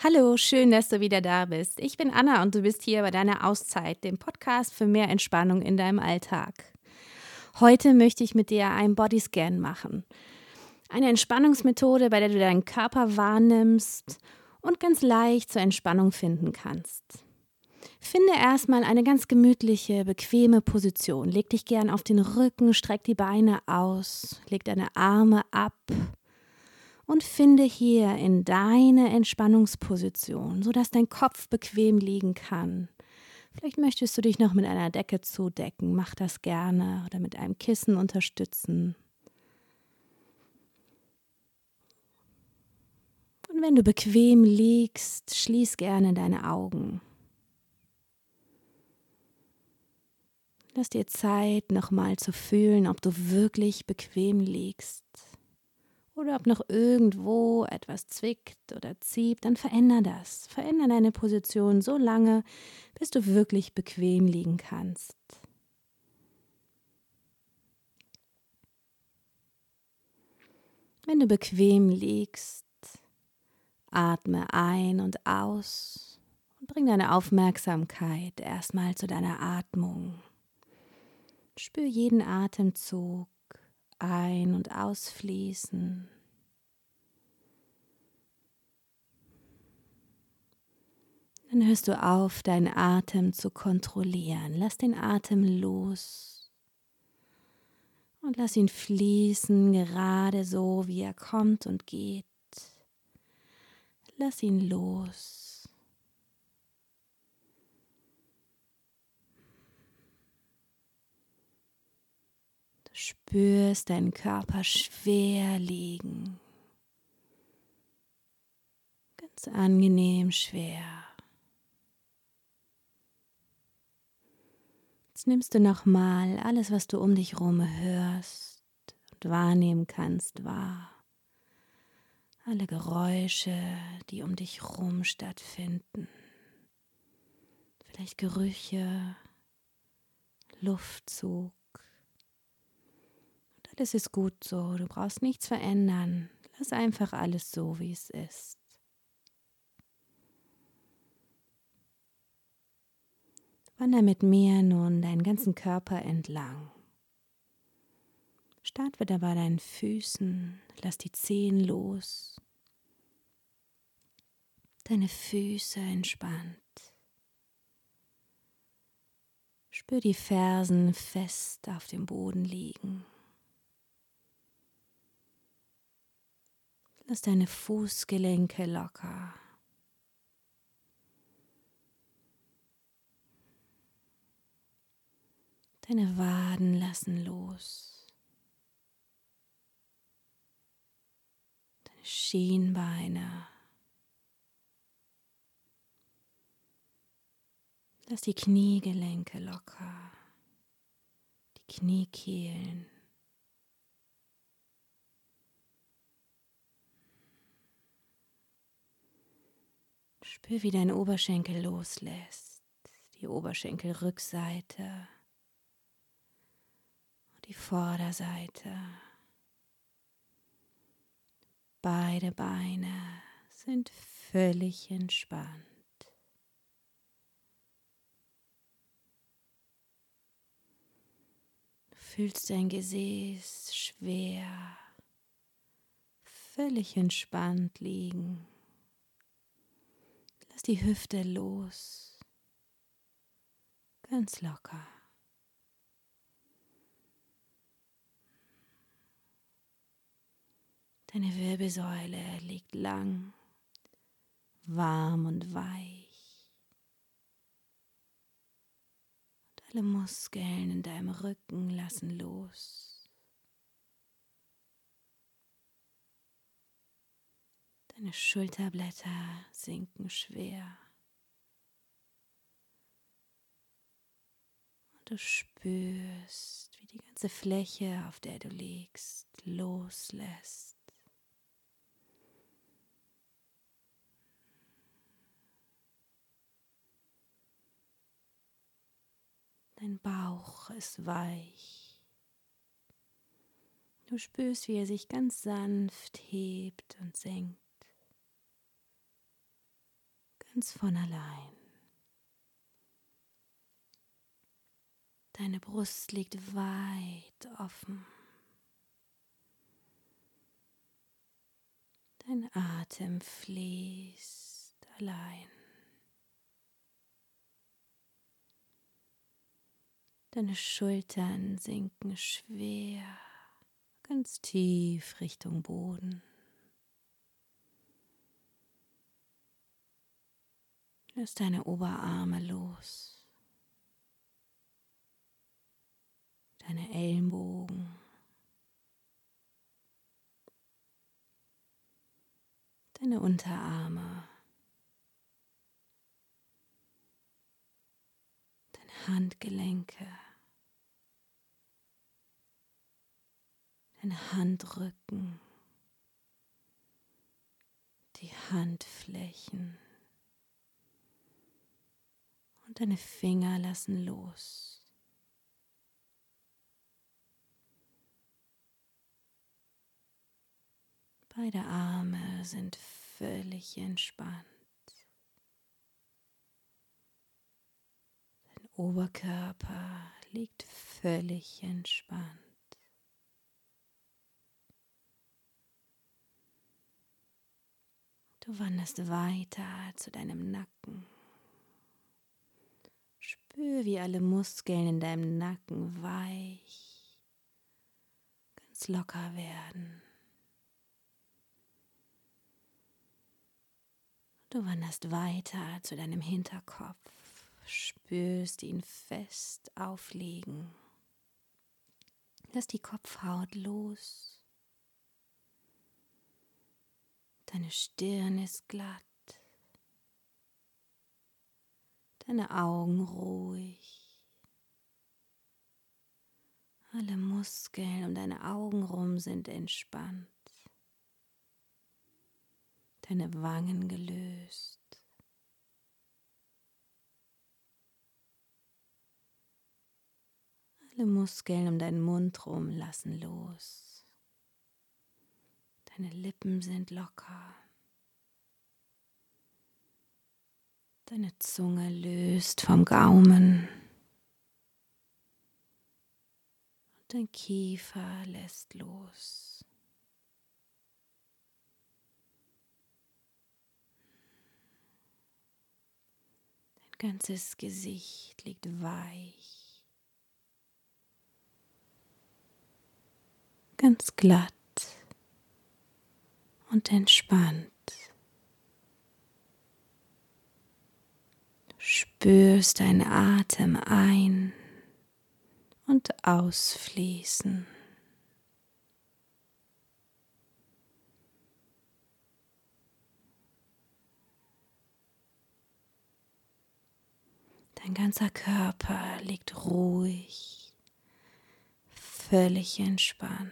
Hallo, schön, dass du wieder da bist. Ich bin Anna und du bist hier bei deiner Auszeit, dem Podcast für mehr Entspannung in deinem Alltag. Heute möchte ich mit dir einen Bodyscan machen. Eine Entspannungsmethode, bei der du deinen Körper wahrnimmst und ganz leicht zur Entspannung finden kannst. Finde erstmal eine ganz gemütliche, bequeme Position. Leg dich gern auf den Rücken, streck die Beine aus, leg deine Arme ab. Und finde hier in deine Entspannungsposition, sodass dein Kopf bequem liegen kann. Vielleicht möchtest du dich noch mit einer Decke zudecken, mach das gerne oder mit einem Kissen unterstützen. Und wenn du bequem liegst, schließ gerne deine Augen. Lass dir Zeit, nochmal zu fühlen, ob du wirklich bequem liegst. Oder ob noch irgendwo etwas zwickt oder zieht, dann veränder das. Veränder deine Position so lange, bis du wirklich bequem liegen kannst. Wenn du bequem liegst, atme ein und aus und bring deine Aufmerksamkeit erstmal zu deiner Atmung. Spür jeden Atemzug ein- und ausfließen. Dann hörst du auf, deinen Atem zu kontrollieren. Lass den Atem los und lass ihn fließen, gerade so, wie er kommt und geht. Lass ihn los. Du spürst deinen Körper schwer liegen. Ganz angenehm schwer. Jetzt nimmst du nochmal alles, was du um dich herum hörst und wahrnehmen kannst, wahr. Alle Geräusche, die um dich herum stattfinden. Vielleicht Gerüche, Luftzug. Und alles ist gut so, du brauchst nichts verändern. Lass einfach alles so, wie es ist. Wander mit mir nun deinen ganzen Körper entlang. Start wieder bei deinen Füßen, lass die Zehen los. Deine Füße entspannt. Spür die Fersen fest auf dem Boden liegen. Lass deine Fußgelenke locker. Deine Waden lassen los. Deine Schienbeine. Lass die Kniegelenke locker. Die Kniekehlen. Spür, wie dein Oberschenkel loslässt. Die Oberschenkelrückseite. Die Vorderseite. Beide Beine sind völlig entspannt. Du fühlst dein Gesäß schwer, völlig entspannt liegen. Lass die Hüfte los, ganz locker. Deine Wirbelsäule liegt lang, warm und weich. Und alle Muskeln in deinem Rücken lassen los. Deine Schulterblätter sinken schwer. Und du spürst, wie die ganze Fläche, auf der du liegst, loslässt. Dein Bauch ist weich. Du spürst, wie er sich ganz sanft hebt und senkt. ganz von allein. Deine Brust liegt weit offen. Dein Atem fließt allein. Deine Schultern sinken schwer, ganz tief Richtung Boden. Lass deine Oberarme los, deine Ellenbogen, deine Unterarme, deine Handgelenke, deine Handrücken, die Handflächen und deine Finger lassen los. Beide Arme sind völlig entspannt. Dein Oberkörper liegt völlig entspannt. Du wanderst weiter zu deinem Nacken. Spür, wie alle Muskeln in deinem Nacken weich, ganz locker werden. Du wanderst weiter zu deinem Hinterkopf, spürst ihn fest aufliegen. Lass die Kopfhaut los. Deine Stirn ist glatt. Deine Augen ruhig. Alle Muskeln um deine Augen rum sind entspannt. Deine Wangen gelöst. Alle Muskeln um deinen Mund rum lassen los. Deine Lippen sind locker. Deine Zunge löst vom Gaumen. Und dein Kiefer lässt los. Dein ganzes Gesicht liegt weich. Ganz glatt und entspannt. Du spürst deinen Atem ein- und ausfließen. Dein ganzer Körper liegt ruhig, völlig entspannt.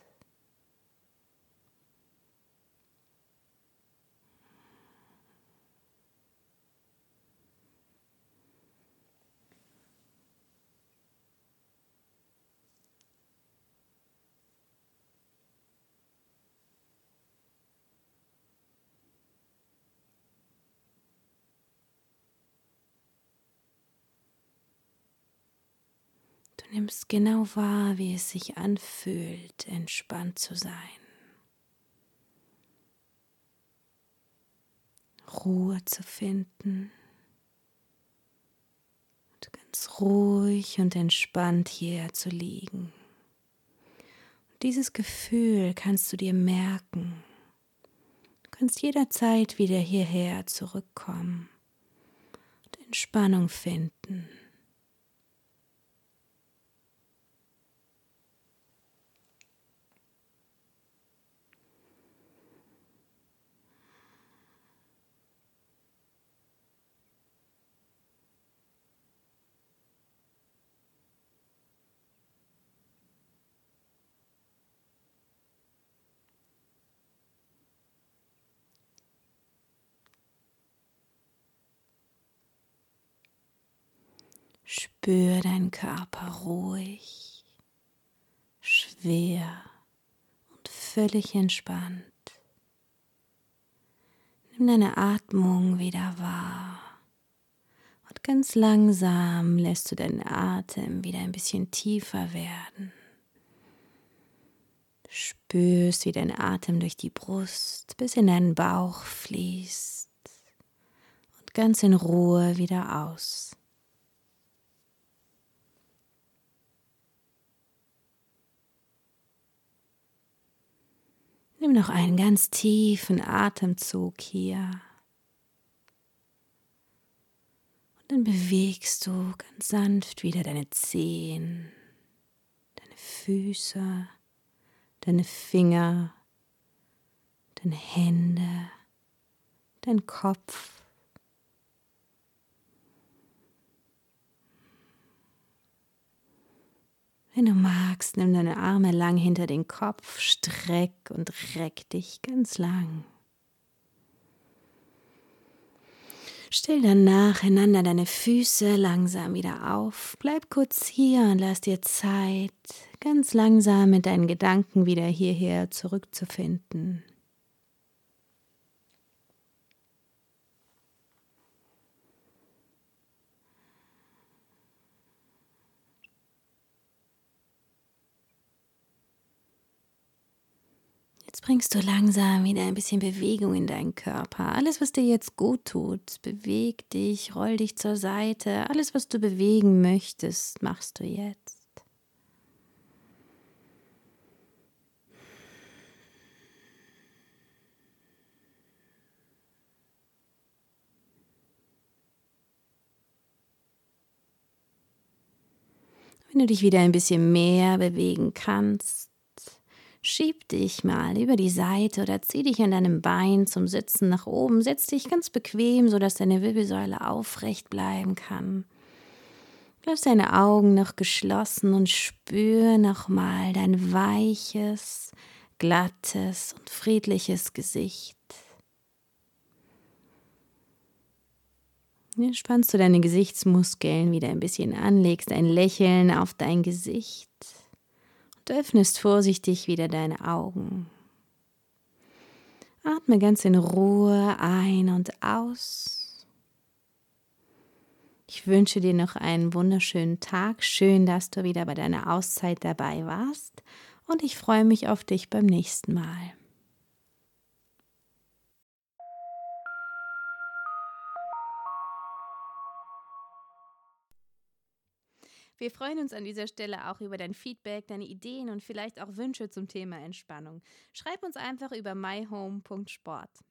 Du nimmst genau wahr, wie es sich anfühlt, entspannt zu sein. Ruhe zu finden und ganz ruhig und entspannt hier zu liegen. Und dieses Gefühl kannst du dir merken. Du kannst jederzeit wieder hierher zurückkommen und Entspannung finden. Spür deinen Körper ruhig, schwer und völlig entspannt. Nimm deine Atmung wieder wahr. Und ganz langsam lässt du deinen Atem wieder ein bisschen tiefer werden. Du spürst, wie dein Atem durch die Brust bis in deinen Bauch fließt und ganz in Ruhe wieder aus. Nimm noch einen ganz tiefen Atemzug hier. Und dann bewegst du ganz sanft wieder deine Zehen, deine Füße, deine Finger, deine Hände, dein Kopf. Wenn du magst, nimm deine Arme lang hinter den Kopf, streck und reck dich ganz lang. Stell dann nacheinander deine Füße langsam wieder auf. Bleib kurz hier und lass dir Zeit, ganz langsam mit deinen Gedanken wieder hierher zurückzufinden. Jetzt bringst du langsam wieder ein bisschen Bewegung in deinen Körper. Alles, was dir jetzt gut tut, beweg dich, roll dich zur Seite. Alles, was du bewegen möchtest, machst du jetzt. Wenn du dich wieder ein bisschen mehr bewegen kannst, schieb dich mal über die Seite oder zieh dich an deinem Bein zum Sitzen nach oben. Setz dich ganz bequem, sodass deine Wirbelsäule aufrecht bleiben kann. Lass deine Augen noch geschlossen und spür nochmal dein weiches, glattes und friedliches Gesicht. Jetzt spannst du deine Gesichtsmuskeln wieder ein bisschen an, legst ein Lächeln auf dein Gesicht und öffnest vorsichtig wieder deine Augen. Atme ganz in Ruhe ein und aus. Ich wünsche dir noch einen wunderschönen Tag. Schön, dass du wieder bei deiner Auszeit dabei warst. Und ich freue mich auf dich beim nächsten Mal. Wir freuen uns an dieser Stelle auch über dein Feedback, deine Ideen und vielleicht auch Wünsche zum Thema Entspannung. Schreib uns einfach über myhome.sport.